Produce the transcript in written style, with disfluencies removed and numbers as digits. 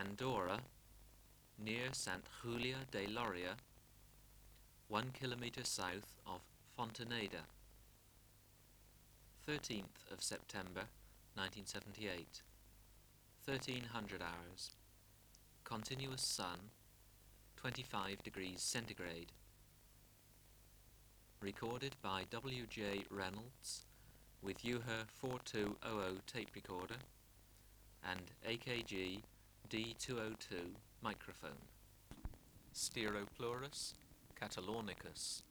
Andorra, near Sant Julia de Loria, 1 kilometre south of Fontaneda. 13th of September 1978, 1300 hours, continuous sun, 25 degrees centigrade. Recorded by W.J. Reynolds with UHA 4200 tape recorder and AKG D202 microphone. Stereoplurus Catalonicus.